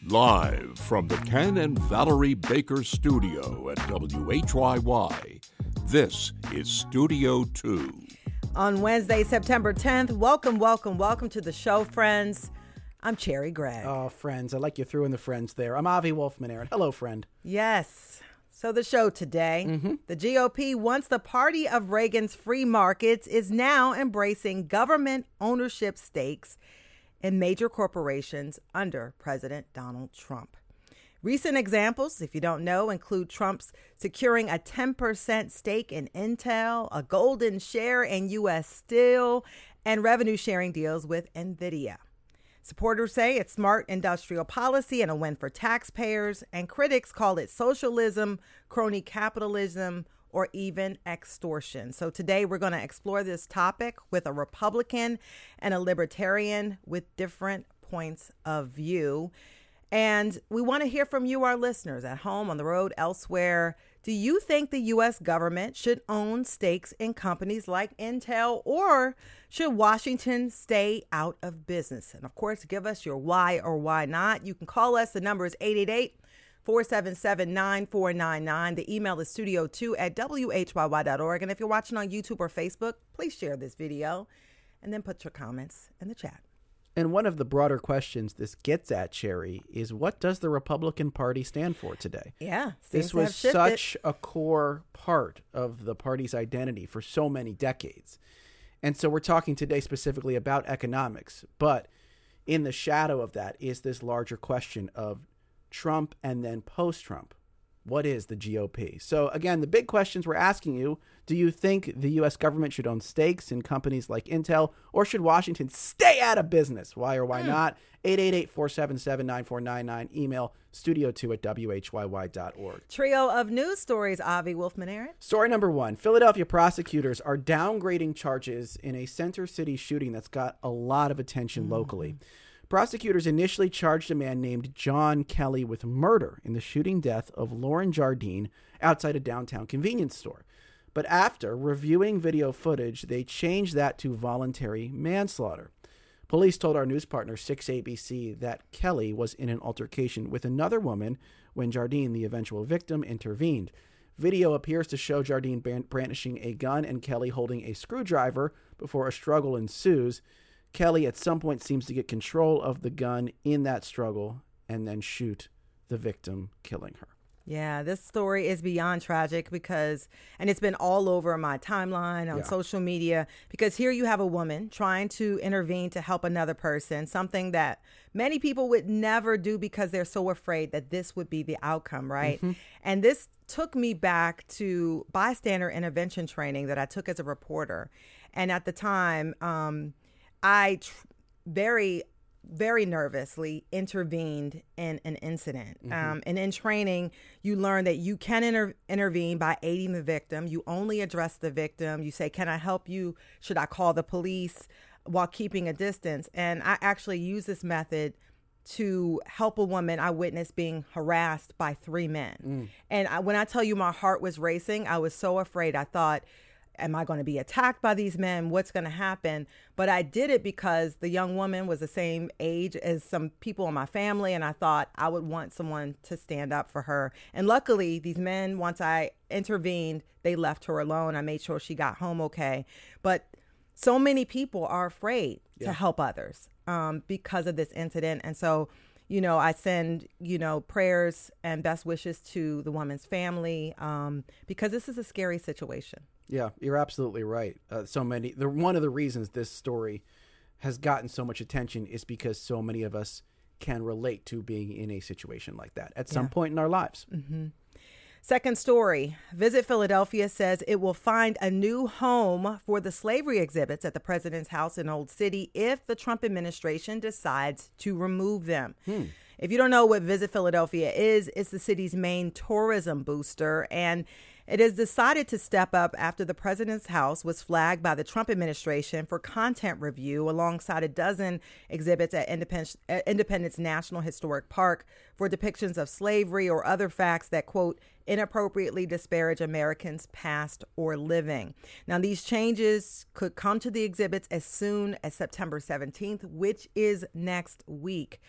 Live from the Ken and Valerie Baker studio at WHYY, this is Studio 2. On Wednesday, September 10th, welcome to the show, friends. I'm Cherry Gregg. Oh, friends. I like you threw in the friends there. I'm Avi Wolfman, Aaron. Hello, friend. Yes. So the show today, the GOP, once the party of Reagan's free markets, is now embracing government ownership stakes in major corporations under President Donald Trump. Recent examples, if you don't know, include Trump's securing a 10% stake in Intel, a golden share in U.S. Steel, and revenue-sharing deals with NVIDIA. Supporters say it's smart industrial policy and a win for taxpayers, and critics call it socialism, crony capitalism, or even extortion. So today we're going to explore this topic with a Republican and a Libertarian with different points of view. And we want to hear from you, our listeners, at home, on the road, elsewhere. Do you think the U.S. government should own stakes in companies like Intel, or should Washington stay out of business? And of course, give us your why or why not. You can call us. The number is 888-477-9499. The email is studio2@whyy.org. And if you're watching on YouTube or Facebook, please share this video and then put your comments in the chat. And one of the broader questions this gets at, Cherry, is what does the Republican Party stand for today? Yeah. This was such a core part of the party's identity for so many decades. And so we're talking today specifically about economics. But in the shadow of that is this larger question of Trump and then post-Trump. What is the GOP? So again, the big questions we're asking you: do you think the U.S. government should own stakes in companies like Intel, or should Washington stay out of business? Why or why not? 888-477-9499. Email studio2@whyy.org. Trio of news stories, Avi Wolfman, Aaron. Story number one: Philadelphia prosecutors are downgrading charges in a Center City shooting that's got a lot of attention locally. Prosecutors initially charged a man named John Kelly with murder in the shooting death of Lauren Jardine outside a downtown convenience store. But after reviewing video footage, they changed that to voluntary manslaughter. Police told our news partner 6ABC that Kelly was in an altercation with another woman when Jardine, the eventual victim, intervened. Video appears to show Jardine brandishing a gun and Kelly holding a screwdriver before a struggle ensues. Kelly at some point seems to get control of the gun in that struggle and then shoot the victim, killing her. Yeah, this story is beyond tragic and it's been all over my timeline on social media, because here you have a woman trying to intervene to help another person, something that many people would never do because they're so afraid that this would be the outcome, right? And this took me back to bystander intervention training that I took as a reporter. And at the time, I very nervously intervened in an incident. And in training, you learn that you can intervene by aiding the victim. You only address the victim. You say, can I help you? Should I call the police? While keeping a distance. And I actually use this method to help a woman I witnessed being harassed by 3 men. And when I tell you my heart was racing, I was so afraid. I thought, am I going to be attacked by these men? What's going to happen? But I did it because the young woman was the same age as some people in my family, and I thought I would want someone to stand up for her. And luckily, these men, once I intervened, they left her alone. I made sure she got home okay. But so many people are afraid to help others because of this incident. And so, I send, prayers and best wishes to the woman's family because this is a scary situation. Yeah, you're absolutely right. One of the reasons this story has gotten so much attention is because so many of us can relate to being in a situation like that at some point in our lives. Second story, Visit Philadelphia says it will find a new home for the slavery exhibits at the president's house in Old City if the Trump administration decides to remove them. If you don't know what Visit Philadelphia is, it's the city's main tourism booster, and it has decided to step up after the president's house was flagged by the Trump administration for content review alongside a dozen exhibits at Independence National Historic Park for depictions of slavery or other facts that, quote, inappropriately disparage Americans past or living. Now, these changes could come to the exhibits as soon as September 17th, which is next week.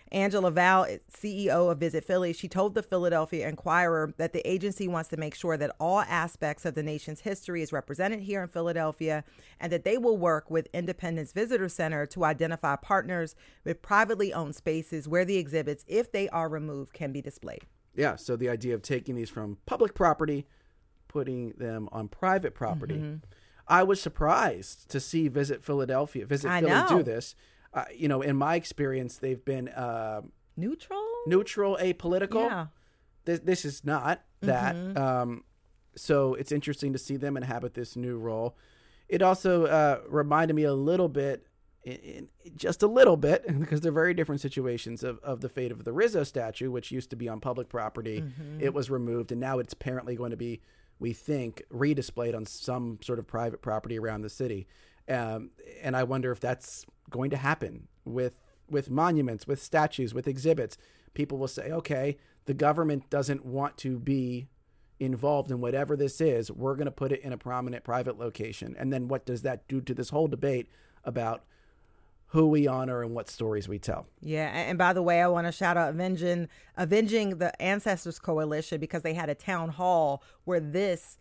Angela Val, CEO of Visit Philly, she told the Philadelphia Inquirer that the agency wants to make sure that all aspects of the nation's history is represented here in Philadelphia, and that they will work with Independence Visitor Center to identify partners with privately owned spaces where the exhibits, if they are removed, can be displayed. Yeah, so the idea of taking these from public property, putting them on private property. Mm-hmm. I was surprised to see Visit Philly do this. In my experience, they've been neutral, apolitical. Yeah. This is not that. Mm-hmm. So it's interesting to see them inhabit this new role. It also reminded me a little bit, just a little bit, because they're very different situations of the fate of the Rizzo statue, which used to be on public property. Mm-hmm. It was removed, and now it's apparently going to be, we think, redisplayed on some sort of private property around the city. And I wonder if that's going to happen with monuments, with statues, with exhibits. People will say, okay, the government doesn't want to be involved in whatever this is. We're going to put it in a prominent private location. And then what does that do to this whole debate about who we honor and what stories we tell? Yeah. And by the way, I want to shout out Avenging the Ancestors Coalition, because they had a town hall where this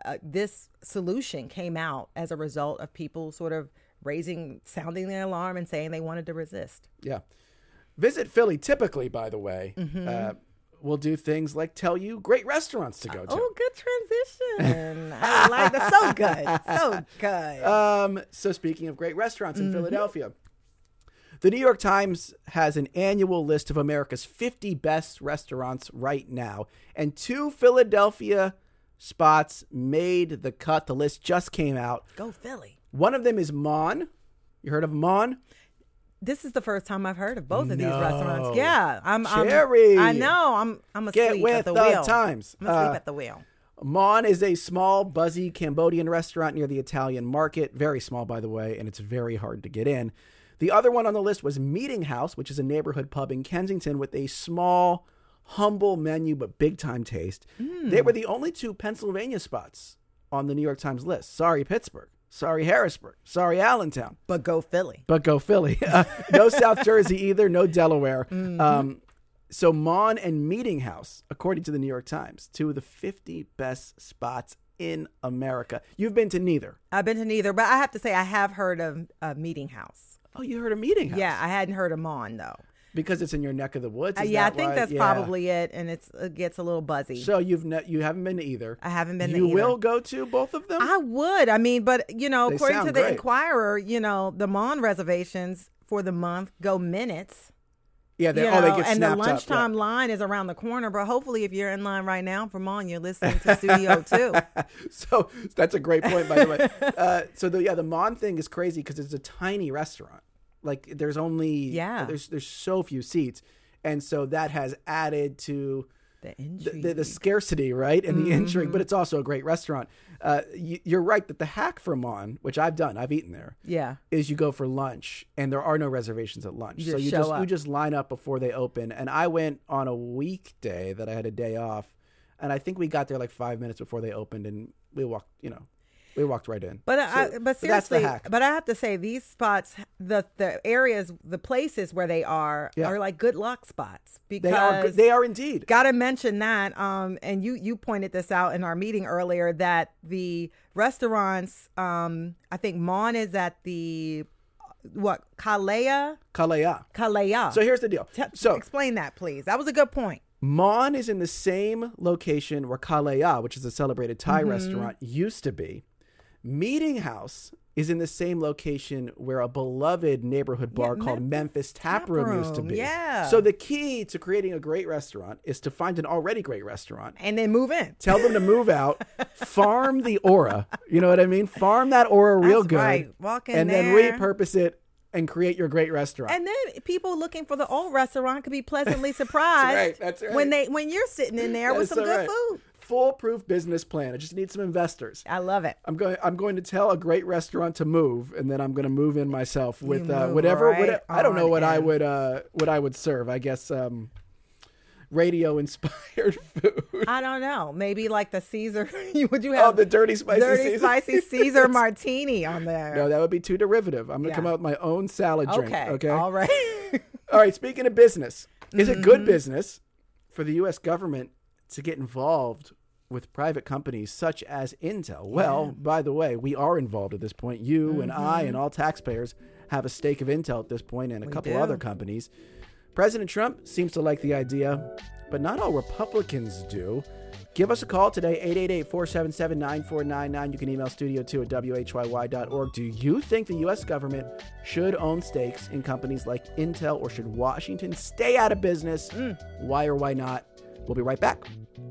solution came out as a result of people sort of sounding the alarm and saying they wanted to resist. Yeah. Visit Philly typically, by the way, will do things like tell you great restaurants to go to. Oh, good transition. I like that. So good. So good. So speaking of great restaurants in Philadelphia, the New York Times has an annual list of America's 50 best restaurants right now, and 2 Philadelphia spots made the cut. The list just came out. Go Philly. One of them is Mon. You heard of Mon? This is the first time I've heard of both of these restaurants. Yeah, Cherry. I know. I'm asleep at the wheel. Get with the times. I'm asleep at the wheel. Mon is a small, buzzy Cambodian restaurant near the Italian market. Very small, by the way, and it's very hard to get in. The other one on the list was Meeting House, which is a neighborhood pub in Kensington with a small, humble menu but big-time taste. They were the only 2 Pennsylvania spots on the New York Times list. Sorry, Pittsburgh. Sorry, Harrisburg. Sorry, Allentown. But go Philly. No South Jersey either. No Delaware. Mm-hmm. So Mon and Meeting House, according to the New York Times, 2 of the 50 best spots in America. You've been to neither. I've been to neither, but I have to say I have heard of Meeting House. Oh, you heard of Meeting House? Yeah, I hadn't heard of Mon, though. Because it's in your neck of the woods? I think that's probably it, and it gets a little buzzy. So you haven't been to either? I haven't been to either. You will go to both of them? I would. I mean, but, according to the Inquirer, the Mon reservations for the month go minutes. Yeah, they get snapped up. And the lunchtime line is around the corner, but hopefully if you're in line right now for Mon, you're listening to Studio 2. So that's a great point, by the way. The Mon thing is crazy because it's a tiny restaurant. Like there's only there's so few seats, and so that has added to the intrigue, the scarcity, right, and the intrigue. But it's also a great restaurant. You're right that the hack for Mon, which I've eaten there, is you go for lunch, and there are no reservations at lunch, so you just line up before they open. And I went on a weekday that I had a day off, and I think we got there like 5 minutes before they opened, and we walked, We walked right in. But seriously, that's the hack. But I have to say, these spots, the areas, the places where they are like good luck spots. Because they are indeed. Got to mention that. And you pointed this out in our meeting earlier, that the restaurants, I think Mon is at the Kalea. So here's the deal. So explain that, please. That was a good point. Mon is in the same location where Kalea, which is a celebrated Thai restaurant, used to be. Meeting House is in the same location where a beloved neighborhood bar called Memphis Tap Room used to be. Yeah. So the key to creating a great restaurant is to find an already great restaurant. And then move in. Tell them to move out. Farm the aura. You know what I mean? Farm that aura real good. Right. Walk in and there. then repurpose it and create your great restaurant. And then people looking for the old restaurant could be pleasantly surprised. That's right. When you're sitting in there with some good food. Foolproof business plan. I just need some investors. I love it. I'm going to tell a great restaurant to move, and then I'm going to move in myself with whatever. I don't know what I would serve. I guess radio inspired food. I don't know. Maybe like the Caesar. Would you have? Oh, the dirty spicy Caesar martini on there? No, that would be too derivative. I'm going to come out with my own salad drink. Okay. All right. All right, speaking of business, is it good business for the U.S. government to get involved with private companies such as Intel? Well, by the way, we are involved at this point. You and I and all taxpayers have a stake of Intel at this point, and a couple other companies. President Trump seems to like the idea, but not all Republicans do. Give us a call today, 888-477-9499. You can email studio2@whyy.org. Do you think the U.S. government should own stakes in companies like Intel, or should Washington stay out of business? Why or why not? We'll be right back.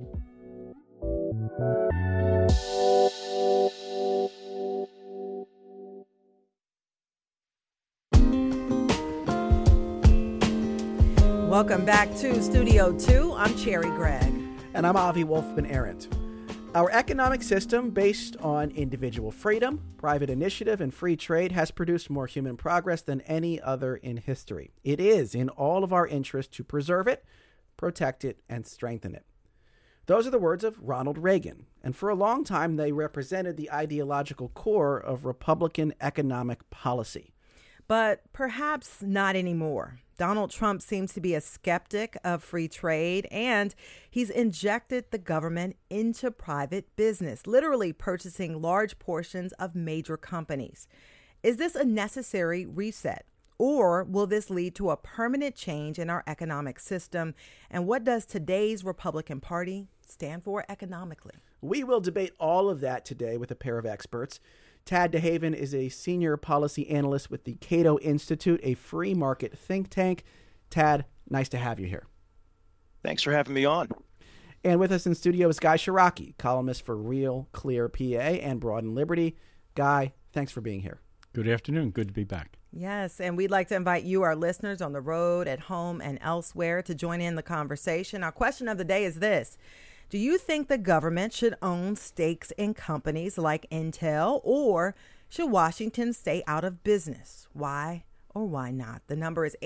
Welcome back to Studio 2. I'm Cherry Gregg. And I'm Avi Wolfman-Arent. Our economic system, based on individual freedom, private initiative, and free trade, has produced more human progress than any other in history. It is in all of our interest to preserve it, protect it, and strengthen it. Those are the words of Ronald Reagan, and for a long time they represented the ideological core of Republican economic policy. But perhaps not anymore. Donald Trump seems to be a skeptic of free trade, and he's injected the government into private business, literally purchasing large portions of major companies. Is this a necessary reset, or will this lead to a permanent change in our economic system? And what does today's Republican Party stand for economically? We will debate all of that today with a pair of experts. Tad DeHaven is a senior policy analyst with the Cato Institute, a free market think tank. Tad, nice to have you here. Thanks for having me on. And with us in studio is Guy Shiraki, columnist for Real Clear PA and Broad and Liberty. Guy, thanks for being here. Good afternoon. Good to be back. Yes, and we'd like to invite you, our listeners on the road, at home, and elsewhere, to join in the conversation. Our question of the day is this: do you think the government should own stakes in companies like Intel, or should Washington stay out of business? Why or why not? The number is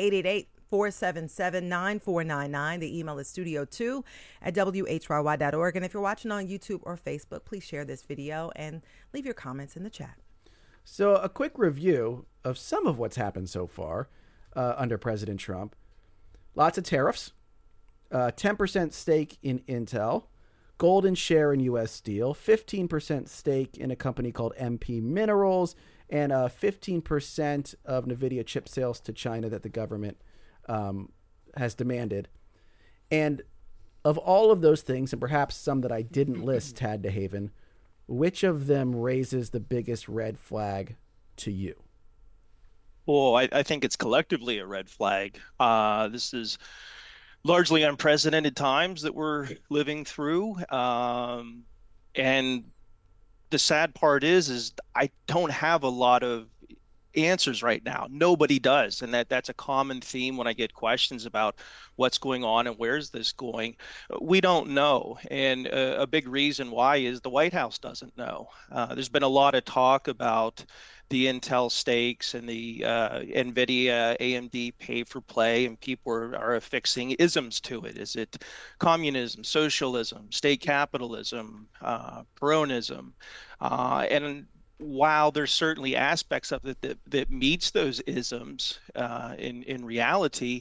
888-477-9499. The email is studio2@whyy.org. And if you're watching on YouTube or Facebook, please share this video and leave your comments in the chat. So a quick review of some of what's happened so far under President Trump. Lots of tariffs, 10% stake in Intel, golden share in U.S. Steel, 15% stake in a company called MP Minerals, and 15% of NVIDIA chip sales to China that the government has demanded. And of all of those things, and perhaps some that I didn't list, Tad DeHaven, which of them raises the biggest red flag to you? Well, I think it's collectively a red flag. This is largely unprecedented times that we're living through. And the sad part is I don't have a lot of answers right now. Nobody does. And that's a common theme when I get questions about what's going on and where's this going. We don't know. And a big reason why is the White House doesn't know. There's been a lot of talk about the Intel stakes and the NVIDIA, AMD pay for play, and people are affixing isms to it. Is it communism, socialism, state capitalism, Peronism? And while there's certainly aspects of it that meets those isms, in reality,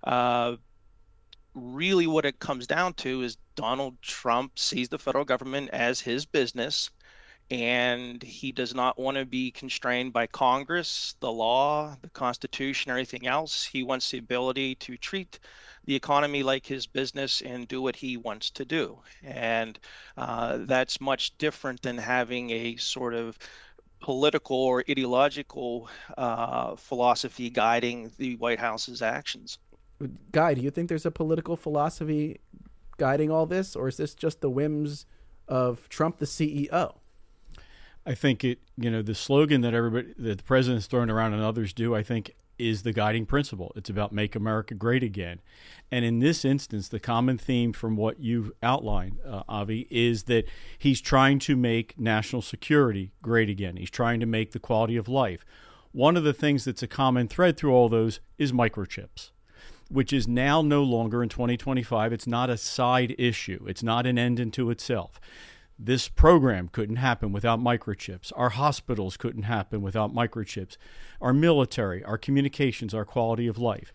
really what it comes down to is Donald Trump sees the federal government as his business, and he does not want to be constrained by Congress, the law, the Constitution, or anything else. He wants the ability to treat the economy like his business and do what he wants to do. And that's much different than having a sort of political or ideological philosophy guiding the White House's actions. Guy, do you think there's a political philosophy guiding all this, or is this just the whims of Trump, the CEO? I think the slogan that the president's throwing around and others do, I think, is the guiding principle. It's about make America great again. And in this instance, the common theme from what you've outlined, Avi, is that he's trying to make national security great again. He's trying to make the quality of life. One of the things that's a common thread through all those is microchips, which is now no longer in 2025. It's not a side issue. It's not an end unto itself. This program couldn't happen without microchips. Our hospitals couldn't happen without microchips. Our military, our communications, our quality of life.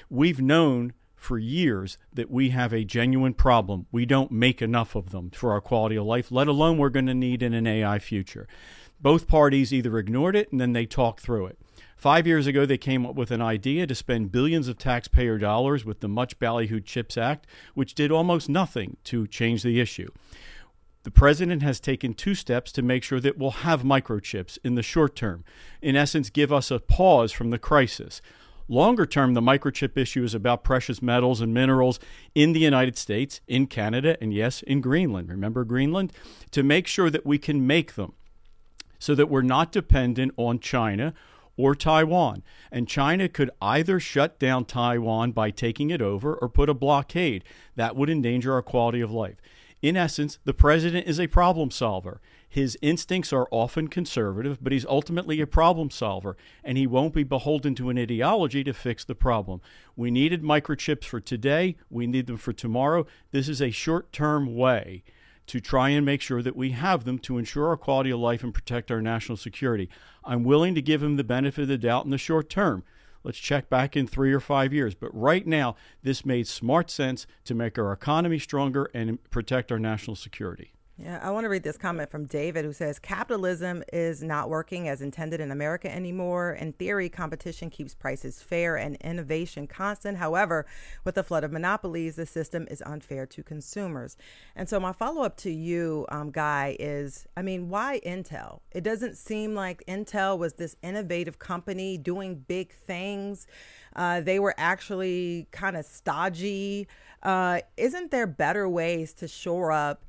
We've known for years that we have a genuine problem. We don't make enough of them for our quality of life, let alone we're going to need in an AI future. Both parties either ignored it and then they talked through it. 5 years ago, they came up with an idea to spend billions of taxpayer dollars with the much ballyhooed CHIPS Act, which did almost nothing to change the issue. The president has taken 2 steps to make sure that we'll have microchips in the short term. In essence, give us a pause from the crisis. Longer term, the microchip issue is about precious metals and minerals in the United States, in Canada, and yes, in Greenland. Remember Greenland? To make sure that we can make them so that we're not dependent on China or Taiwan. And China could either shut down Taiwan by taking it over or put a blockade. That would endanger our quality of life. In essence, the president is a problem solver. His instincts are often conservative, but he's ultimately a problem solver, and he won't be beholden to an ideology to fix the problem. We needed microchips for today. We need them for tomorrow. This is a short-term way to try and make sure that we have them to ensure our quality of life and protect our national security. I'm willing to give him the benefit of the doubt in the short term. Let's check back in 3 or 5 years. But right now, this made smart sense to make our economy stronger and protect our national security. Yeah, I want to read this comment from David, who says, capitalism is not working as intended in America anymore. In theory, competition keeps prices fair and innovation constant. However, with the flood of monopolies, the system is unfair to consumers. And so my follow-up to you, Guy, is, why Intel? It doesn't seem like Intel was this innovative company doing big things. They were actually kind of stodgy. Isn't there better ways to shore up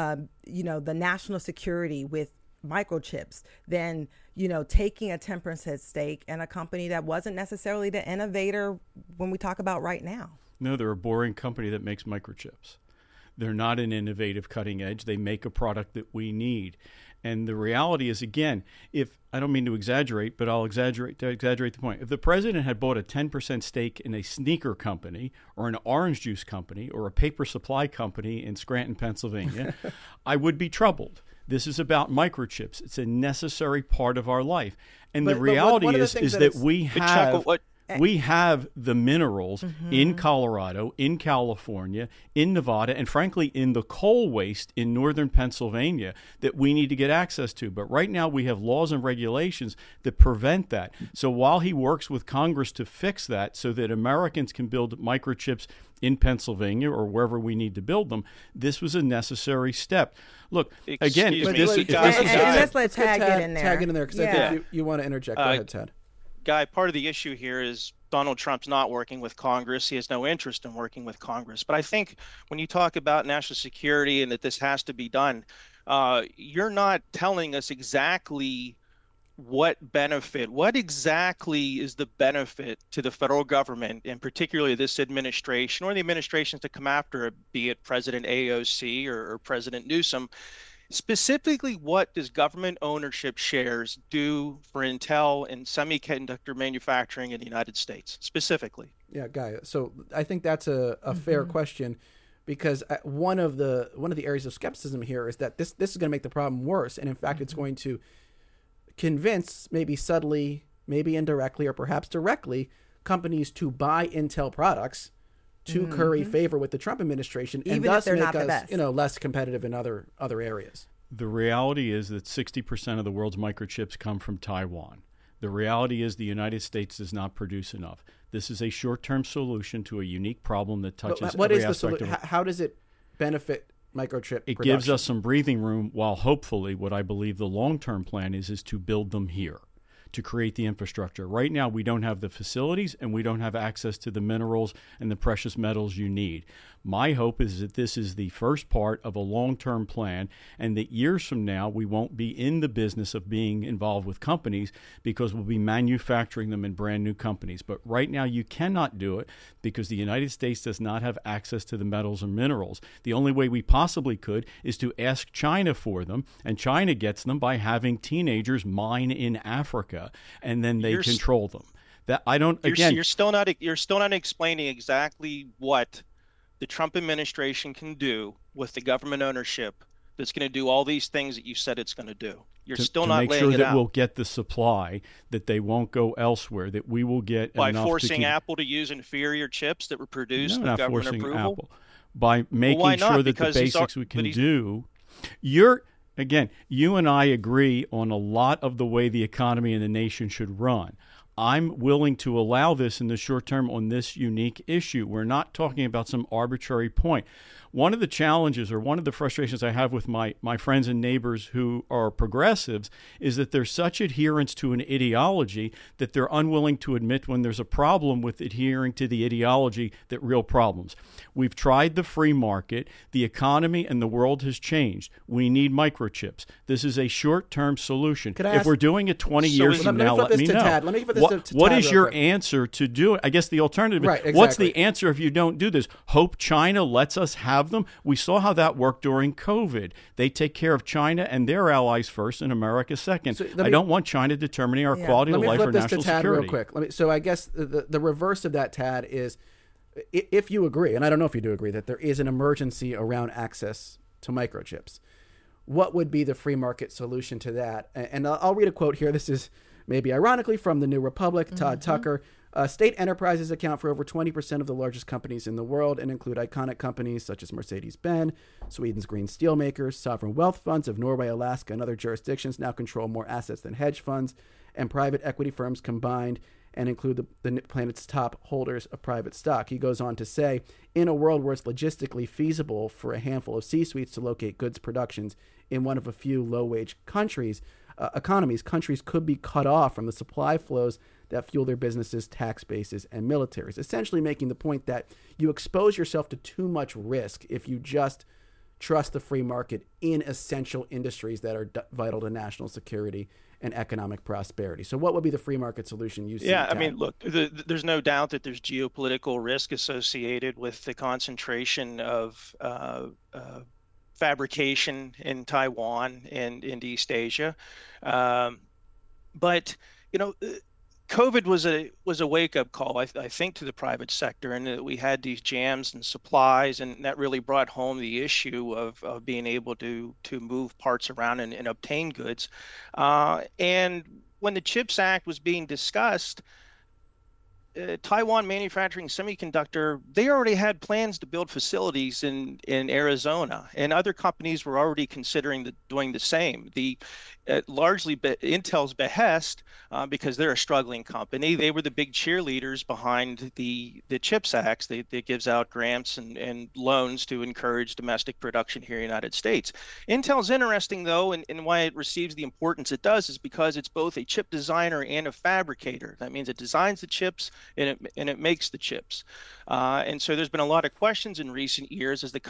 the national security with microchips than, taking a 10% stake in a company that wasn't necessarily the innovator when we talk about right now? No, they're a boring company that makes microchips. They're not an innovative cutting edge. They make a product that we need. And the reality is, again, if I don't mean to exaggerate, but I'll exaggerate the point. If the president had bought a 10% stake in a sneaker company or an orange juice company or a paper supply company in Scranton, Pennsylvania, I would be troubled. This is about microchips. It's a necessary part of our life. And the reality is that we have the minerals in Colorado, in California, in Nevada, and frankly, in the coal waste in northern Pennsylvania that we need to get access to. But right now, we have laws and regulations that prevent that. So while he works with Congress to fix that so that Americans can build microchips in Pennsylvania or wherever we need to build them, this was a necessary step. Look, again, let's let Tad get in there. Tag in there, because I think you want to interject. Go ahead, Ted. Guy, part of the issue here is Donald Trump's not working with Congress. He has no interest in working with Congress. But I think when you talk about national security and that this has to be done, you're not telling us exactly what exactly is the benefit to the federal government, and particularly this administration or the administrations to come after it, be it President AOC or President Newsom. Specifically, what does government ownership shares do for Intel and semiconductor manufacturing in the United States, specifically? Yeah, Guy. So I think that's a fair question, because one of the areas of skepticism here is that this is going to make the problem worse, and in fact, it's going to convince, maybe subtly, maybe indirectly, or perhaps directly, companies to buy Intel products to curry favor with the Trump administration, and thus make us, less competitive in other areas. The reality is that 60% of the world's microchips come from Taiwan. The reality is the United States does not produce enough. This is a short-term solution to a unique problem that touches every aspect of it. How does it benefit microchip It production? gives us some breathing room, while hopefully what I believe the long-term plan is to build them here, to create the infrastructure. Right now, we don't have the facilities and we don't have access to the minerals and the precious metals you need. My hope is that this is the first part of a long-term plan, and that years from now, we won't be in the business of being involved with companies because we'll be manufacturing them in brand new companies. But right now, you cannot do it because the United States does not have access to the metals and minerals. The only way we possibly could is to ask China for them, and China gets them by having teenagers mine in Africa, and then they control them. That I don't. Again, you're still not explaining exactly what the Trump administration can do with the government ownership that's going to do all these things that you said it's going to do. You're to, still to not make laying sure it that out. we'll get the supply, that they won't go elsewhere, that we will get By enough forcing to keep, Apple to use inferior chips that were produced no, with not government forcing approval? Apple, by making why not? sure that Because the he's basics we can but he's- do. Again, you and I agree on a lot of the way the economy and the nation should run. I'm willing to allow this in the short term on this unique issue. We're not talking about some arbitrary point. One of the challenges or one of the frustrations I have with my friends and neighbors who are progressives is that there's such adherence to an ideology that they're unwilling to admit when there's a problem with adhering to the ideology that real problems. We've tried the free market. The economy and the world has changed. We need microchips. This is a short-term solution. If we're doing it 20 years from now, let me know. Let me flip this to What Tad is real your quick. answer to do it? I guess the alternative Right, is, exactly. what's the answer if you don't do this? Hope China lets us have them? We saw how that worked during COVID. They take care of China and their allies first and America second. So I don't want China determining our quality of life or national Let me flip this to Tad security. real quick. So I guess the reverse of that, Tad, is if you agree, and I don't know if you do agree, that there is an emergency around access to microchips, what would be the free market solution to that? And I'll read a quote here. This is maybe ironically from the New Republic, Todd Tucker. State enterprises account for over 20% of the largest companies in the world and include iconic companies such as Mercedes-Benz, Sweden's green steelmakers. Sovereign wealth funds of Norway, Alaska, and other jurisdictions now control more assets than hedge funds and private equity firms combined and include the planet's top holders of private stock. He goes on to say, in a world where it's logistically feasible for a handful of C-suites to locate goods productions in one of a few low-wage countries, countries could be cut off from the supply flows that fuel their businesses, tax bases, and militaries, essentially making the point that you expose yourself to too much risk if you just trust the free market in essential industries that are vital to national security and economic prosperity. So what would be the free market solution you see? Yeah, I Tad? mean, look, there's no doubt that there's geopolitical risk associated with the concentration of fabrication in Taiwan and in East Asia. But, COVID was a wake-up call, I think, to the private sector, and that we had these jams and supplies, and that really brought home the issue of being able to move parts around and obtain goods. And when the CHIPS Act was being discussed, Taiwan Manufacturing Semiconductor, they already had plans to build facilities in Arizona, and other companies were already considering doing the same. Largely Intel's behest, because they're a struggling company, they were the big cheerleaders behind the CHIPS Act that gives out grants and loans to encourage domestic production here in the United States. Intel's interesting, though, and why it receives the importance it does is because it's both a chip designer and a fabricator. That means it designs the chips and it makes the chips. And so there's been a lot of questions in recent years as the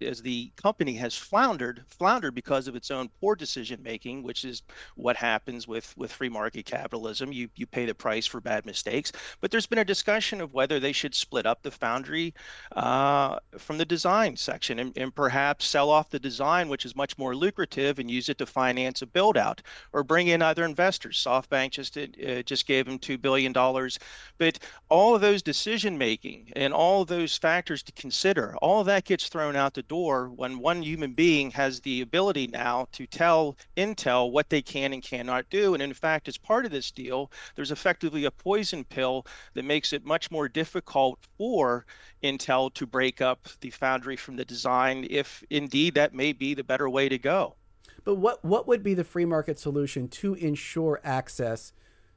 company has floundered because of its own poor decision making, which is what happens with free market capitalism. You pay the price for bad mistakes. But there's been a discussion of whether they should split up the foundry from the design section and perhaps sell off the design, which is much more lucrative, and use it to finance a build out or bring in other investors. SoftBank just gave them $2 billion. But all of those decision making and all of those factors to consider, all of that gets thrown out the door when one human being has the ability now to tell Intel what they can and cannot do. And in fact, as part of this deal, there's effectively a poison pill that makes it much more difficult for Intel to break up the foundry from the design, if indeed that may be the better way to go. But what would be the free market solution to ensure access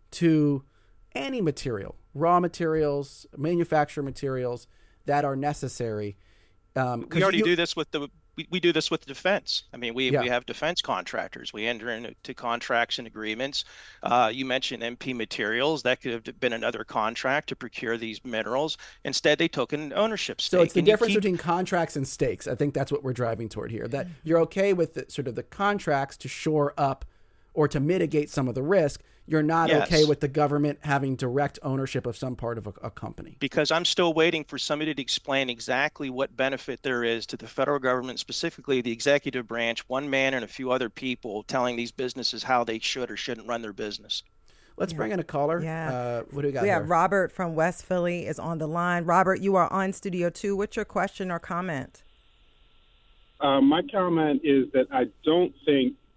to any material, raw materials, manufactured materials that are necessary? We already do this with we do this with defense. I mean, we have defense contractors. We enter into contracts and agreements. You mentioned MP Materials. That could have been another contract to procure these minerals. Instead, they took an ownership stake. So it's the difference between contracts and stakes. I think that's what we're driving toward here, that you're okay with the contracts to shore up or to mitigate some of the risk. You're not okay with the government having direct ownership of some part of a company. Because I'm still waiting for somebody to explain exactly what benefit there is to the federal government, specifically the executive branch, one man and a few other people telling these businesses how they should or shouldn't run their business. Let's bring in a caller. Yeah. What do we got We here? have Robert from West Philly is on the line. Robert, you are on Studio 2. What's your question or comment? My comment is that I don't think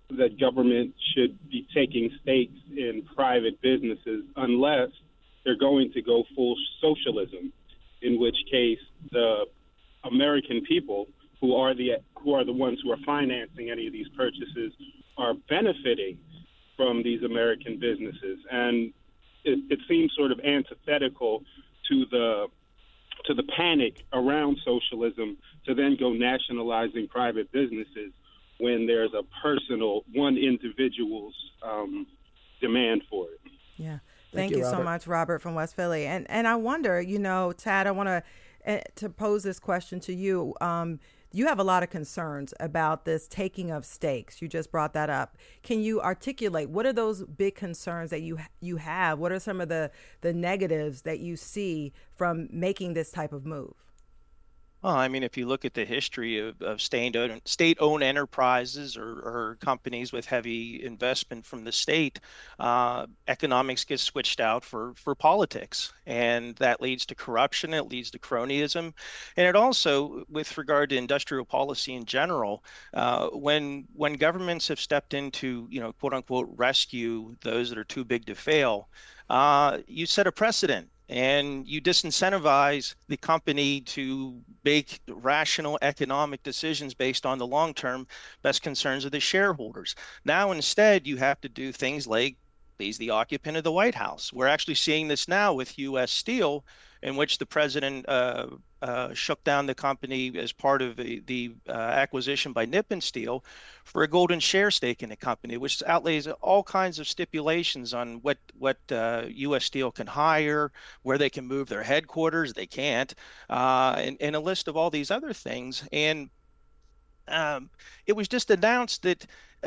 that government should be taking stakes in private businesses unless they're going to go full socialism, in which case the American people, who are the ones who are financing any of these purchases, are benefiting from these American businesses. And it seems sort of antithetical to the panic around socialism to then go nationalizing private businesses when there's a personal, one individual's demand for it. Yeah. Thank you so much, Robert from West Philly. And I wonder, Tad, I want to pose this question to you. You have a lot of concerns about this taking of stakes. You just brought that up. Can you articulate what are those big concerns that you have? What are some of the negatives that you see from making this type of move? Well, I mean, if you look at the history of state-owned enterprises or companies with heavy investment from the state, economics gets switched out for politics, and that leads to corruption. It leads to cronyism, and it also, with regard to industrial policy in general, when governments have stepped in to, quote unquote, rescue those that are too big to fail, you set a precedent. And you disincentivize the company to make rational economic decisions based on the long-term best concerns of the shareholders. Now, instead, you have to do things like please the occupant of the White House. We're actually seeing this now with U.S. Steel, in which the president shook down the company as part of the acquisition by Nippon Steel for a golden share stake in the company, which outlays all kinds of stipulations on what U.S. Steel can hire, where they can move their headquarters, they can't, and a list of all these other things. And it was just announced that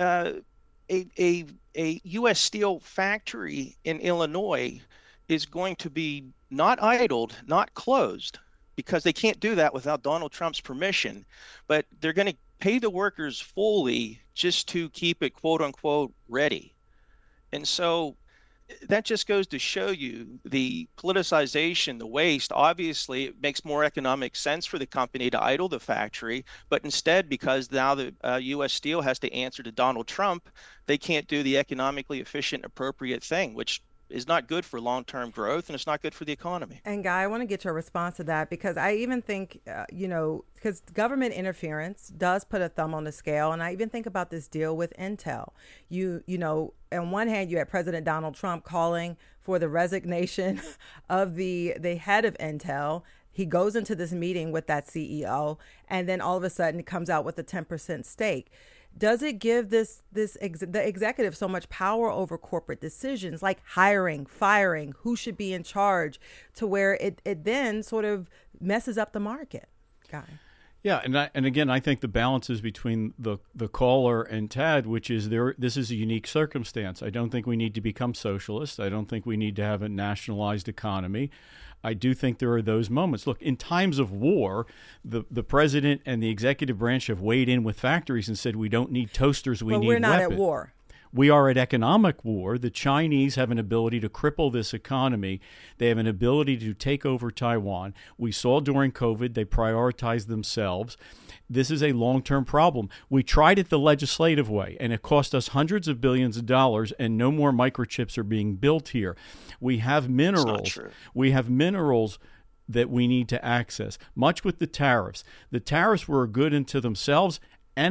a U.S. Steel factory in Illinois is going to be not idled, not closed, because they can't do that without Donald Trump's permission, but they're going to pay the workers fully just to keep it, quote unquote, ready. And so that just goes to show you the politicization, the waste. Obviously, it makes more economic sense for the company to idle the factory, but instead, because now the U.S. Steel has to answer to Donald Trump, they can't do the economically efficient, appropriate thing, which is not good for long-term growth, and it's not good for the economy. And Guy, I want to get your response to that, because I even think, because government interference does put a thumb on the scale. And I even think about this deal with Intel. You know, on one hand, you had President Donald Trump calling for the resignation of the head of Intel. He goes into this meeting with that CEO, and then all of a sudden it comes out with a 10% stake. Does it give the executive so much power over corporate decisions like hiring, firing, who should be in charge, to where it then sort of messes up the market? Guy. Yeah, and again, I think the balance is between the caller and Tad, which is this is a unique circumstance. I don't think we need to become socialists. I don't think we need to have a nationalized economy. I do think there are those moments. Look, in times of war, the president and the executive branch have weighed in with factories and said we don't need toasters, we need weapons. But we're not at war. We are at economic war. The Chinese have an ability to cripple this economy. They have an ability to take over Taiwan. We saw during COVID they prioritized themselves. This is a long-term problem. We tried it the legislative way, and it cost us hundreds of billions of dollars, and no more microchips are being built here. We have minerals. We have minerals that we need to access, much with the tariffs. The tariffs were good unto themselves, and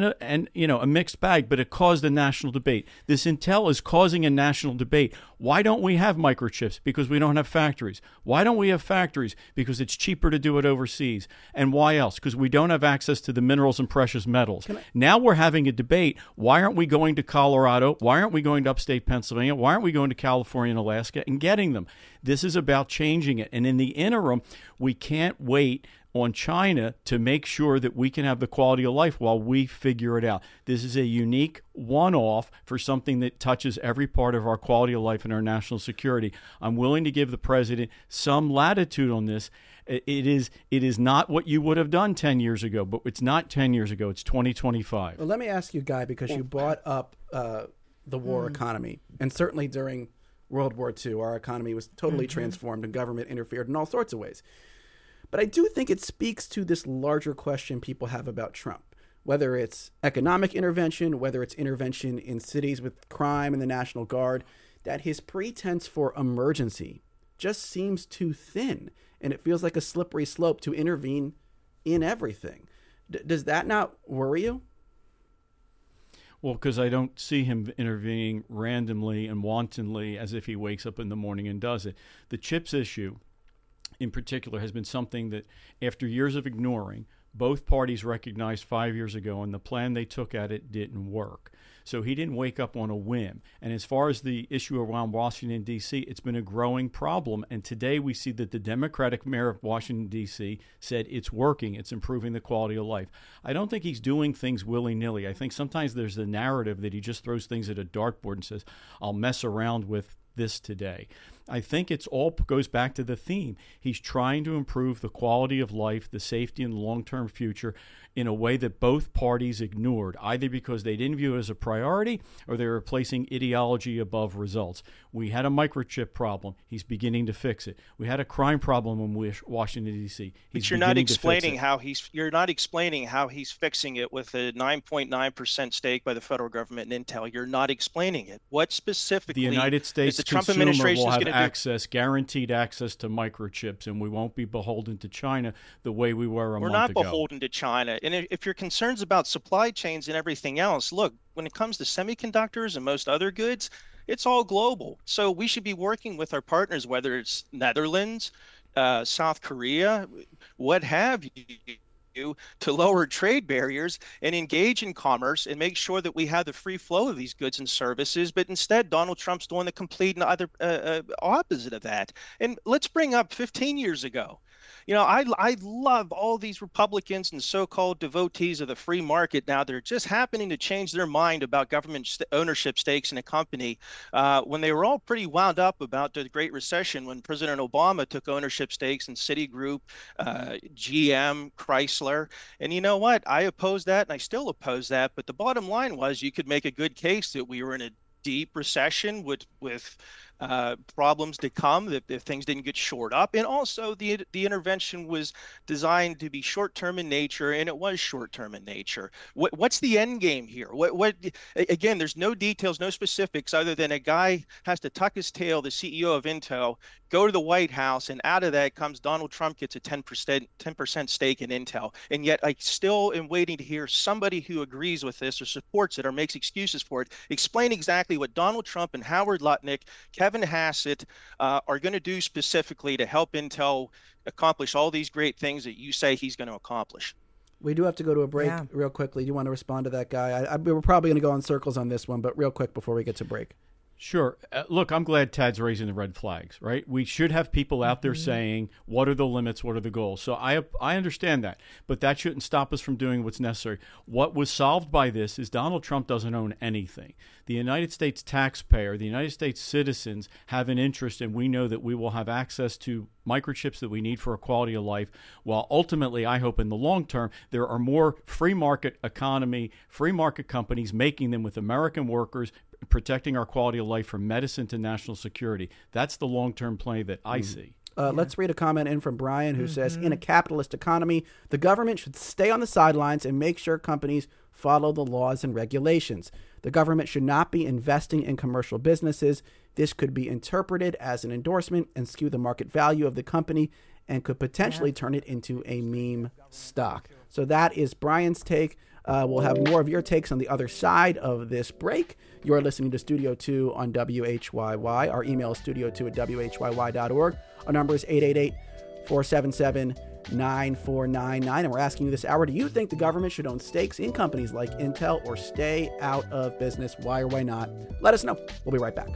a mixed bag, but it caused a national debate. This Intel is causing a national debate. Why don't we have microchips? Because we don't have factories. Why don't we have factories? Because it's cheaper to do it overseas. And why else? Because we don't have access to the minerals and precious metals. Now we're having a debate. Why aren't we going to Colorado? Why aren't we going to upstate Pennsylvania? Why aren't we going to California and Alaska and getting them? This is about changing it. And in the interim, we can't wait on China to make sure that we can have the quality of life while we figure it out. This is a unique one-off for something that touches every part of our quality of life and our national security. I'm willing to give the president some latitude on this. It is not what you would have done 10 years ago, but it's not 10 years ago. It's 2025. Well, let me ask you, Guy, because you brought up the war economy, and certainly during World War II, our economy was totally transformed and government interfered in all sorts of ways. But I do think it speaks to this larger question people have about Trump, whether it's economic intervention, whether it's intervention in cities with crime and the National Guard, that his pretense for emergency just seems too thin, and it feels like a slippery slope to intervene in everything. Does that not worry you? Well, because I don't see him intervening randomly and wantonly as if he wakes up in the morning and does it. The CHIPS issue, in particular, has been something that, after years of ignoring, both parties recognized 5 years ago, and the plan they took at it didn't work. So he didn't wake up on a whim. And as far as the issue around Washington, D.C., it's been a growing problem. And today we see that the Democratic mayor of Washington, D.C. said it's working. It's improving the quality of life. I don't think he's doing things willy-nilly. I think sometimes there's the narrative that he just throws things at a dartboard and says, I'll mess around with this today. I think it's all goes back to the theme. He's trying to improve the quality of life, the safety, and the long-term future in a way that both parties ignored, either because they didn't view it as a priority or they were placing ideology above results. We had a microchip problem. He's beginning to fix it. We had a crime problem in Washington, D.C. But you're not explaining how he's fixing it with a 9.9% stake by the federal government in Intel. You're not explaining it. What specifically the United States is the Trump consumer administration will have going to access, guaranteed access to microchips, and we won't be beholden to China the way we were a month ago. We're not beholden to China. And if you're concerned about supply chains and everything else, look, when it comes to semiconductors and most other goods, it's all global. So we should be working with our partners, whether it's Netherlands, South Korea, what have you, to lower trade barriers and engage in commerce and make sure that we have the free flow of these goods and services. But instead, Donald Trump's doing the complete and other opposite of that. And let's bring up 15 years ago. You know, I love all these Republicans and so-called devotees of the free market now. They're just happening to change their mind about government ownership stakes in a company when they were all pretty wound up about the Great Recession when President Obama took ownership stakes in Citigroup, GM, Chrysler. And you know what? I oppose that, and I still oppose that. But the bottom line was you could make a good case that we were in a deep recession with problems to come if things didn't get shored up. And also the intervention was designed to be short-term in nature, and it was short-term in nature. What's the end game here? What again, there's no details, no specifics other than a guy has to tuck his tail, the CEO of Intel, go to the White House, and out of that comes Donald Trump gets a 10% stake in Intel. And yet I still am waiting to hear somebody who agrees with this or supports it or makes excuses for it explain exactly what Donald Trump and Howard Lutnick, Kevin Hassett are going to do specifically to help Intel accomplish all these great things that you say he's going to accomplish. We do have to go to a break real quickly. Do you want to respond to that guy? We're probably going to go in circles on this one, but real quick before we get to break. Sure. Look, I'm glad Tad's raising the red flags, right? We should have people out there saying, what are the limits? What are the goals? So I understand that, but that shouldn't stop us from doing what's necessary. What was solved by this is Donald Trump doesn't own anything. The United States taxpayer, the United States citizens have an interest, and we know that we will have access to microchips that we need for a quality of life, while ultimately, I hope in the long term, there are more free market economy, free market companies making them with American workers, protecting our quality of life from medicine to national security. That's the long-term play that I see. Let's read a comment in from Brian who says, in a capitalist economy, the government should stay on the sidelines and make sure companies follow the laws and regulations. The government should not be investing in commercial businesses. This could be interpreted as an endorsement and skew the market value of the company and could potentially turn it into a meme stock. So that is Brian's take. We'll have more of your takes on the other side of this break. You're listening to Studio 2 on WHYY. Our email is studio2@whyy.org. Our number is 888-477-9499. And we're asking you this hour, do you think the government should own stakes in companies like Intel or stay out of business? Why or why not? Let us know. We'll be right back.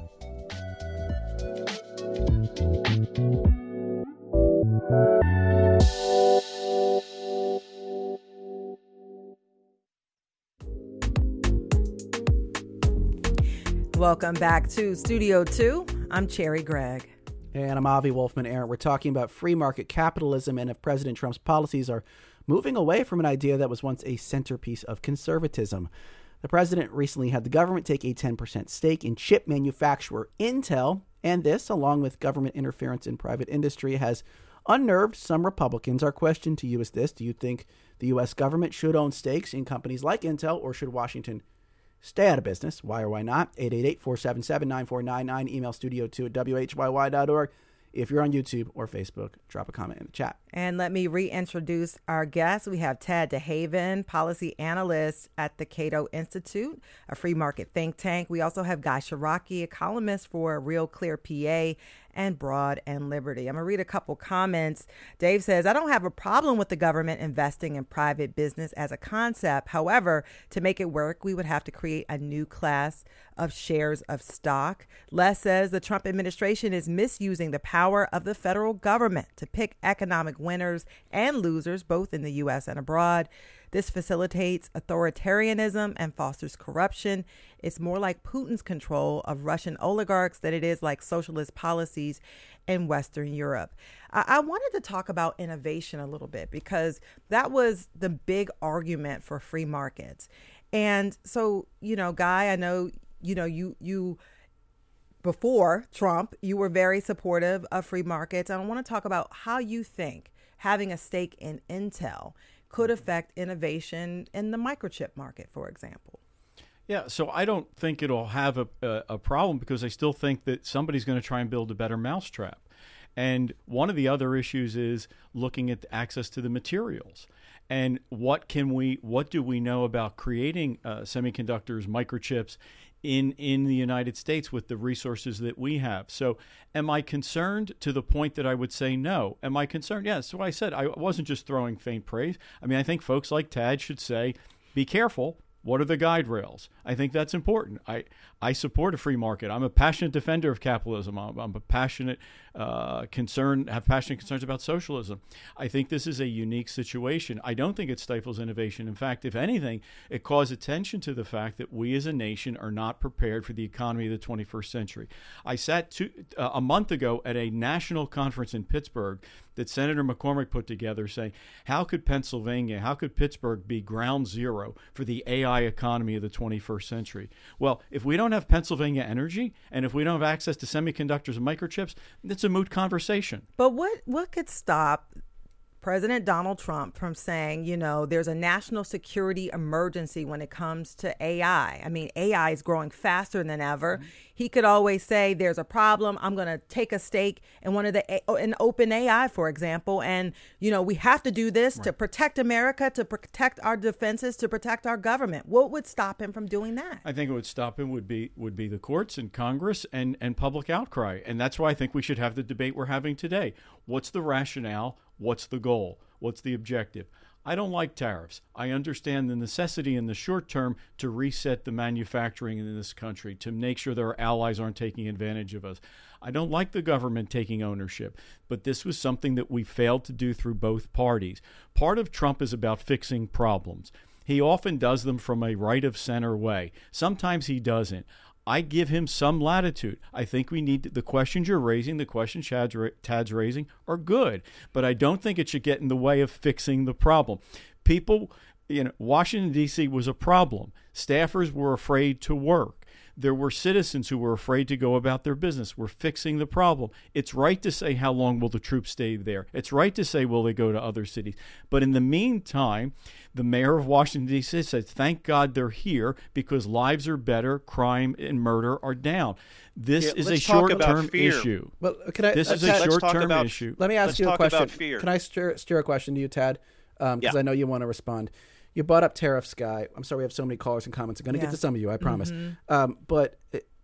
Welcome back to Studio 2. I'm Cherry Gregg. And I'm Avi Wolfman-Arent. We're talking about free market capitalism and if President Trump's policies are moving away from an idea that was once a centerpiece of conservatism. The president recently had the government take a 10% stake in chip manufacturer Intel, and this, along with government interference in private industry, has unnerved some Republicans. Our question to you is this: do you think The U.S. government should own stakes in companies like Intel, or should Washington stay out of business? Why or why not? 888-477-9499. Email studio2@whyy.org. If you're on YouTube or Facebook, drop a comment in the chat. And let me reintroduce our guests. We have Tad DeHaven, policy analyst at the Cato Institute, a free market think tank. We also have Guy Shiraki, a columnist for Real Clear PA and Broad and Liberty. I'm going to read a couple comments. Dave says, I don't have a problem with the government investing in private business as a concept. However, to make it work, we would have to create a new class of shares of stock. Les says the Trump administration is misusing the power of the federal government to pick economic winners and losers, both in the U.S. and abroad. This facilitates authoritarianism and fosters corruption. It's more like Putin's control of Russian oligarchs than it is like socialist policies in Western Europe. I wanted to talk about innovation a little bit because that was the big argument for free markets. And so, Guy, I know, you before Trump, you were very supportive of free markets. And I want to talk about how you think having a stake in Intel could affect innovation in the microchip market, for example. Yeah, so I don't think it'll have a problem, because I still think that somebody's going to try and build a better mousetrap. And one of the other issues is looking at access to the materials. And what do we know about creating semiconductors, microchips in the United States with the resources that we have? So am I concerned to the point that I would say no? Am I concerned? Yes. So I said I wasn't just throwing faint praise. I mean, I think folks like Tad should say, be careful. What are the guide rails? I think that's important. I support a free market. I'm a passionate defender of capitalism. I'm a passionate have passionate concerns about socialism. I think this is a unique situation. I don't think it stifles innovation. In fact, if anything, it calls attention to the fact that we as a nation are not prepared for the economy of the 21st century. I sat a month ago at a national conference in Pittsburgh that Senator McCormick put together, saying, how could Pittsburgh be ground zero for the AI economy of the 21st century? Well, if we don't have Pennsylvania energy, and if we don't have access to semiconductors and microchips, it's a moot conversation. But what could stop President Donald Trump from saying, there's a national security emergency when it comes to AI? I mean, AI is growing faster than ever. Mm-hmm. He could always say there's a problem. I'm going to take a stake in in OpenAI, for example. And, we have to do this to protect America, to protect our defenses, to protect our government. What would stop him from doing that? I think it would stop him would be the courts and Congress and public outcry. And that's why I think we should have the debate we're having today. What's the rationale? What's the goal? What's the objective? I don't like tariffs. I understand the necessity in the short term to reset the manufacturing in this country, to make sure that our allies aren't taking advantage of us. I don't like the government taking ownership, but this was something that we failed to do through both parties. Part of Trump is about fixing problems. He often does them from a right-of-center way. Sometimes he doesn't. I give him some latitude. I think we need the questions you're raising, the questions Tad's raising are good, but I don't think it should get in the way of fixing the problem. People, Washington, D.C. was a problem. Staffers were afraid to work. There were citizens who were afraid to go about their business. We're fixing the problem. It's right to say, how long will the troops stay there? It's right to say, will they go to other cities? But in the meantime, the mayor of Washington, D.C. says, thank God they're here because lives are better, crime and murder are down. This is a short-term issue. Well, this is a short-term issue. Let me ask you a question. Can I steer a question to you, Tad? Because I know you want to respond. You brought up tariffs, Guy. I'm sorry we have so many callers and comments. I'm going to get to some of you, I promise. Mm-hmm. But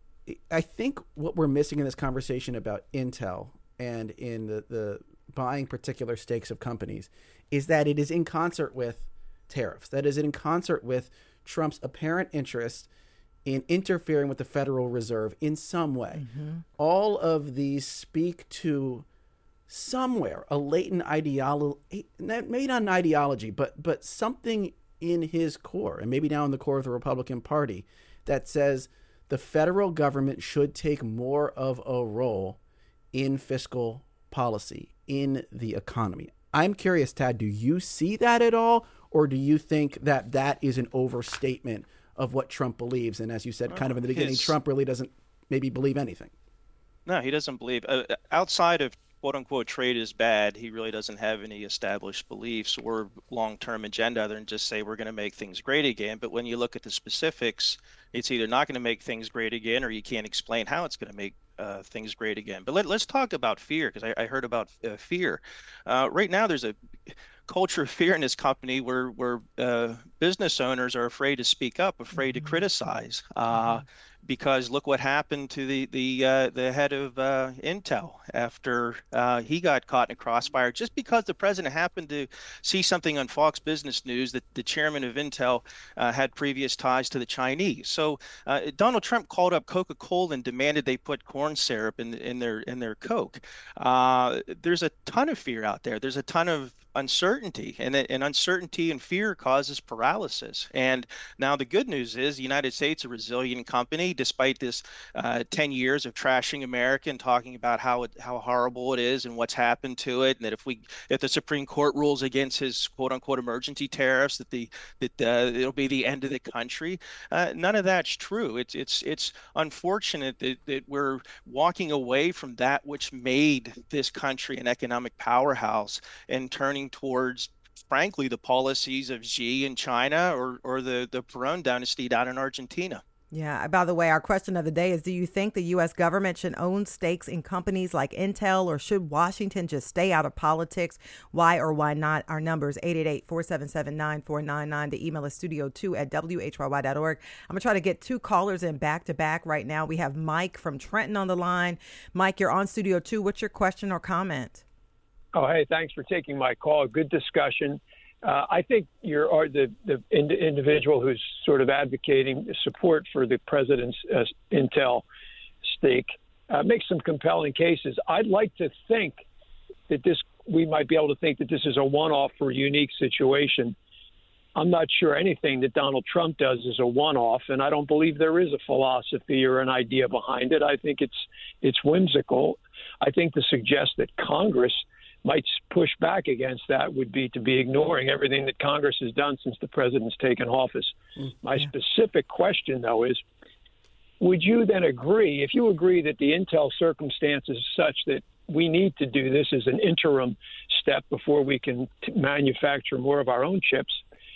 I think what we're missing in this conversation about Intel and in the buying particular stakes of companies is that it is in concert with tariffs. That is in concert with Trump's apparent interest in interfering with the Federal Reserve in some way. Mm-hmm. All of these speak to somewhere a latent ideology, maybe not an ideology, but something in his core, and maybe now in the core of the Republican Party, that says the federal government should take more of a role in fiscal policy, in the economy. I'm curious, Tad, do you see that at all, or do you think that that is an overstatement of what Trump believes? And as you said, kind of in the beginning, Trump really doesn't maybe believe anything. No, he doesn't believe. Outside of quote-unquote trade is bad, he really doesn't have any established beliefs or long-term agenda other than just say we're going to make things great again. But when you look at the specifics, it's either not going to make things great again or you can't explain how it's going to make things great again. But let's talk about fear, because I heard about fear. Right now, there's a culture of fear in this company where business owners are afraid to speak up, afraid to criticize. Because look what happened to the head of Intel after he got caught in a crossfire, just because the president happened to see something on Fox Business News that the chairman of Intel had previous ties to the Chinese. So Donald Trump called up Coca-Cola and demanded they put corn syrup in their Coke. There's a ton of fear out there. There's a ton of uncertainty, and uncertainty and fear causes paralysis. And now the good news is the United States is a resilient company, despite this 10 years of trashing America and talking about how horrible it is and what's happened to it, and that if the Supreme Court rules against his quote unquote emergency tariffs, that it'll be the end of the country. None of that's true. It's unfortunate that we're walking away from that which made this country an economic powerhouse and turning towards, frankly, the policies of Xi in China or the Perón dynasty down in Argentina. Yeah. By the way, our question of the day is, do you think the U.S. government should own stakes in companies like Intel, or should Washington just stay out of politics? Why or why not? Our number is 888-477-9499. The email is studio2@whyy.org. I'm going to try to get two callers in back to back right now. We have Mike from Trenton on the line. Mike, you're on Studio 2. What's your question or comment? Oh, hey, thanks for taking my call. Good discussion. I think you're the individual who's sort of advocating support for the president's Intel stake makes some compelling cases. I'd like to think that we might be able to think that this is a one-off or unique situation. I'm not sure anything that Donald Trump does is a one-off, and I don't believe there is a philosophy or an idea behind it. I think it's whimsical. I think to suggest that Congress might push back against that would be to be ignoring everything that Congress has done since the president's taken office. My specific question, though, is would you then agree, if you agree that the Intel circumstance is such that we need to do this as an interim step before we can manufacture more of our own chips,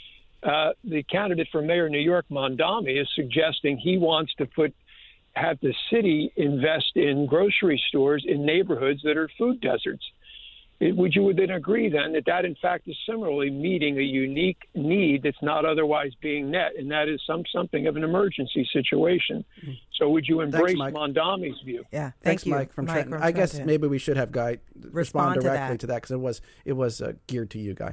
the candidate for mayor of New York, Mondami, is suggesting he wants to have the city invest in grocery stores in neighborhoods that are food deserts. Would you then agree then that in fact is similarly meeting a unique need that's not otherwise being met, and that is something of an emergency situation? So would you embrace Mondami's view? Yeah, thanks, Mike from Trenton. I guess maybe we should have Guy respond directly to that because it was geared to you, Guy.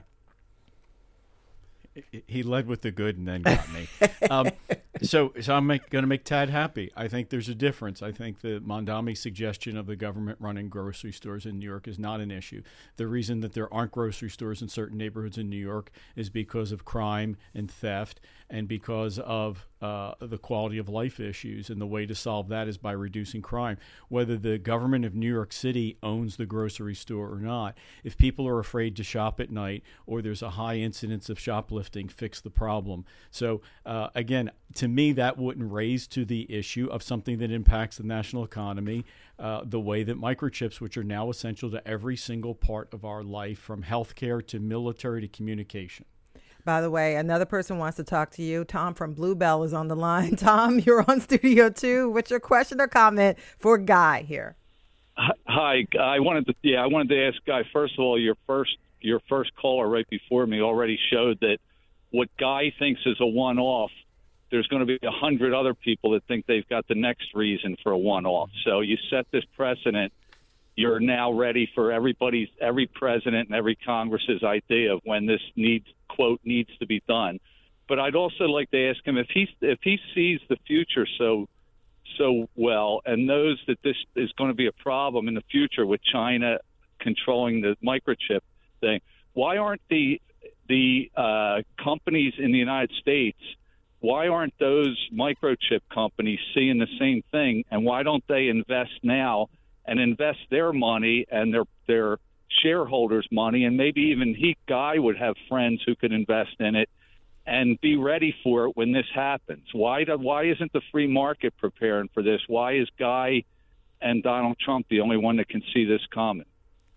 He led with the good and then got me. So I'm going to make Tad happy. I think there's a difference. I think the Mondami suggestion of the government running grocery stores in New York is not an issue. The reason that there aren't grocery stores in certain neighborhoods in New York is because of crime and theft and because of the quality of life issues. And the way to solve that is by reducing crime. Whether the government of New York City owns the grocery store or not, if people are afraid to shop at night or there's a high incidence of shoplifting, fix the problem. So again, to me, that wouldn't raise to the issue of something that impacts the national economy the way that microchips, which are now essential to every single part of our life, from healthcare to military to communication. By the way, another person wants to talk to you. Tom from Bluebell is on the line. Tom, you're on Studio 2. What's your question or comment for Guy here? Hi, I wanted to ask Guy, first of all, your first caller right before me already showed that what Guy thinks is a one-off, there's going to be 100 other people that think they've got the next reason for a one-off. So you set this precedent. You're now ready for every president and every Congress's idea of when this needs to be done. But I'd also like to ask him if he sees the future so well and knows that this is going to be a problem in the future with China controlling the microchip thing. Why aren't the companies in the United States? Why aren't those microchip companies seeing the same thing? And why don't they invest now and invest their money and their shareholders' money? And maybe even Guy would have friends who could invest in it and be ready for it when this happens. Why isn't the free market preparing for this? Why is Guy and Donald Trump the only one that can see this coming?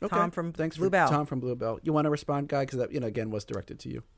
Okay. Tom from Thanks Blue Bell. Tom from Blue Bell. You want to respond, Guy? Because that, again, was directed to you.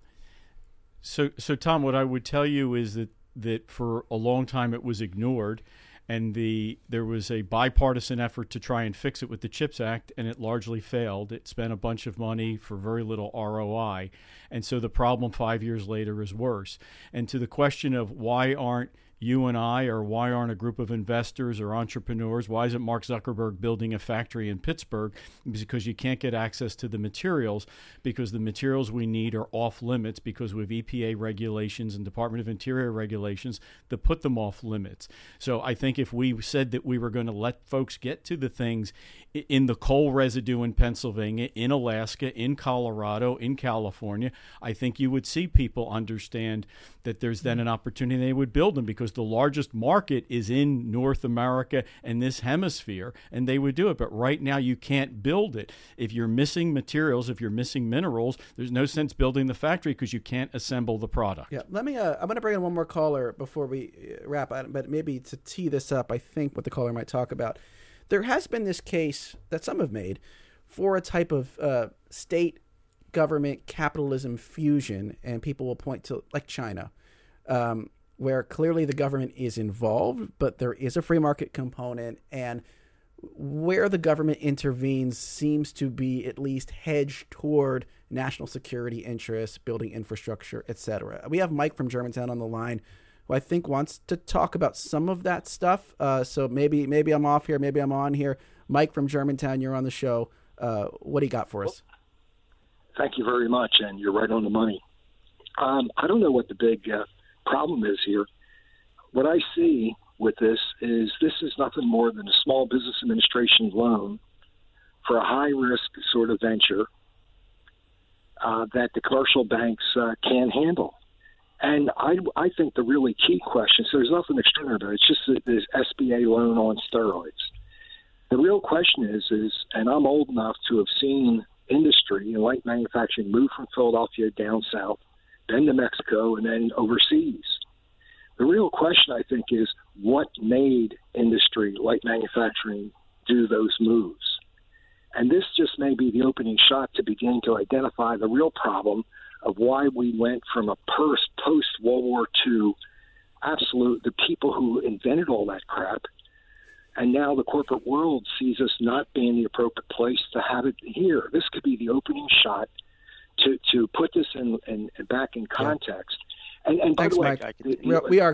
So Tom, what I would tell you is that for a long time it was ignored, and there was a bipartisan effort to try and fix it with the CHIPS Act, and it largely failed. It spent a bunch of money for very little ROI, and so the problem 5 years later is worse. And to the question of why aren't you and I, or why aren't a group of investors or entrepreneurs, why isn't Mark Zuckerberg building a factory in Pittsburgh? Because you can't get access to the materials, because the materials we need are off limits because we have EPA regulations and Department of Interior regulations that put them off limits. So I think if we said that we were going to let folks get to the things in the coal residue in Pennsylvania, in Alaska, in Colorado, in California, I think you would see people understand that there's then an opportunity they would build them, because the largest market is in North America and this hemisphere, and they would do it. But right now you can't build it. If you're missing materials, if you're missing minerals, there's no sense building the factory because you can't assemble the product. Yeah, let me. I'm going to bring in one more caller before we wrap up, but maybe to tee this up, I think what the caller might talk about. There has been this case that some have made for a type of state government capitalism fusion, and people will point to like China, where clearly the government is involved, but there is a free market component, and where the government intervenes seems to be at least hedged toward national security interests, building infrastructure, etc. We have Mike from Germantown on the line, who I think wants to talk about some of that stuff. So maybe I'm off here, maybe I'm on here. Mike from Germantown, you're on the show. What do you got for us? Thank you very much, and you're right on the money. I don't know what the big problem is here. What I see with this is nothing more than a Small Business Administration loan for a high-risk sort of venture that the commercial banks can't handle. And I think the really key question, so there's nothing extraordinary about it, it's just this SBA loan on steroids. The real question is, and I'm old enough to have seen industry in light manufacturing move from Philadelphia down south, then to Mexico, and then overseas. The real question, I think, is what made industry, light manufacturing, do those moves? And this just may be the opening shot to begin to identify the real problem of why we went from a post-World War II the people who invented all that crap, and now the corporate world sees us not being the appropriate place to have it here. This could be the opening shot to put this in back in context. And by Thanks, the way, Mike. We are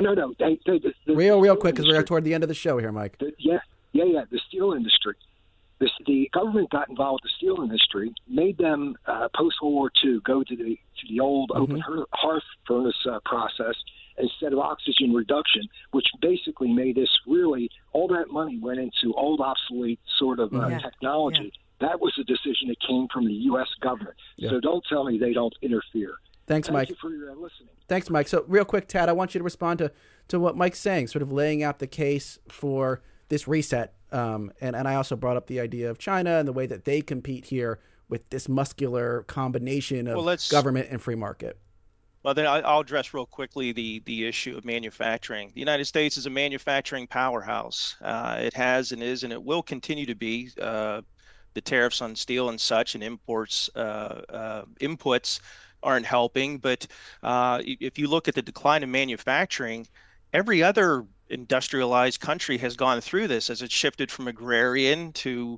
real quick because we're toward the end of the show here, Mike. The steel industry. The government got involved with the steel industry, made them post World War II go to the old open hearth furnace process instead of oxygen reduction, which basically made this really all that money went into old obsolete sort of technology. Yeah. That was a decision that came from the U.S. government. Yeah. So don't tell me they don't interfere. Thanks, Mike. Thank you for your listening. Thanks, Mike. So real quick, Tad, I want you to respond to what Mike's saying, sort of laying out the case for this reset. And I also brought up the idea of China and the way that they compete here with this muscular combination of government and free market. Well, then I'll address real quickly the issue of manufacturing. The United States is a manufacturing powerhouse. It has and is and it will continue to be. The tariffs on steel and such and inputs aren't helping. But if you look at the decline in manufacturing, every other industrialized country has gone through this as it shifted from agrarian to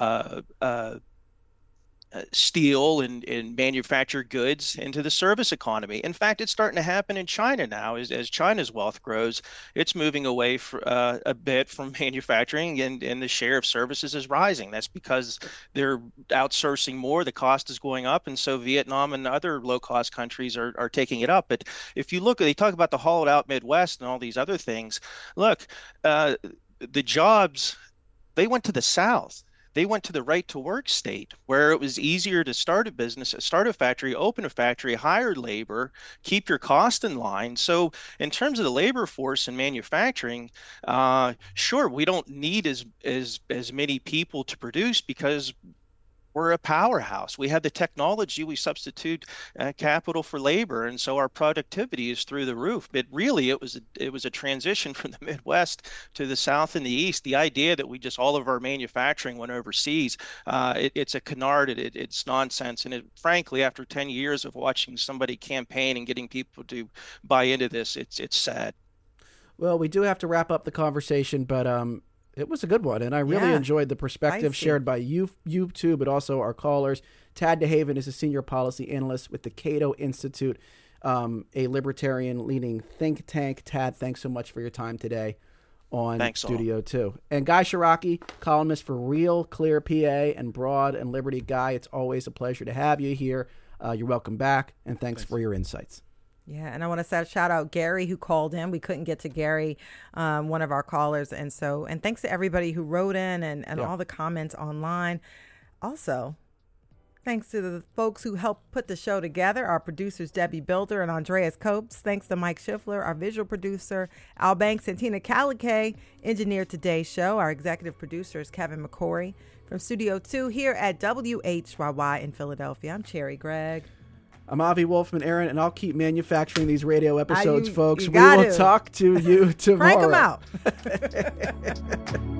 steel and manufactured goods into the service economy. In fact, it's starting to happen in China now. As China's wealth grows, it's moving away a bit from manufacturing, and the share of services is rising. That's because they're outsourcing more. The cost is going up, and so Vietnam and other low-cost countries are taking it up. But if you look, they talk about the hollowed-out Midwest and all these other things. Look, the jobs, they went to the South. They went to the right-to-work state where it was easier to start a business, start a factory, open a factory, hire labor, keep your cost in line. So in terms of the labor force in manufacturing, sure, we don't need as many people to produce because we're a powerhouse. We have the technology. We substitute capital for labor, and so our productivity is through the roof. But really, it was a transition from the Midwest to the South and the East. The idea that we just all of our manufacturing went overseas, it's a canard. It's nonsense. And frankly, after 10 years of watching somebody campaign and getting people to buy into this, it's sad. Well, we do have to wrap up the conversation, but it was a good one, and I really enjoyed the perspective shared by you two, but also our callers. Tad DeHaven is a senior policy analyst with the Cato Institute, a libertarian-leaning think tank. Tad, thanks so much for your time today on Studio 2. And Guy Shiraki, columnist for Real Clear PA and Broad and Liberty. Guy, it's always a pleasure to have you here. You're welcome back, and thanks for your insights. Yeah, and I want to shout out Gary who called in. We couldn't get to Gary, one of our callers. And thanks to everybody who wrote in and all the comments online. Also, thanks to the folks who helped put the show together, our producers Debbie Builder and Andreas Copes. Thanks to Mike Schiffler, our visual producer, Al Banks and Tina Calicay, engineered today's show. Our executive producer is Kevin McCory. From Studio 2 here at WHYY in Philadelphia, I'm Cherry Gregg. I'm Avi Wolfman, Aaron, and I'll keep manufacturing these radio episodes, folks. We will talk to you tomorrow. Crank them out.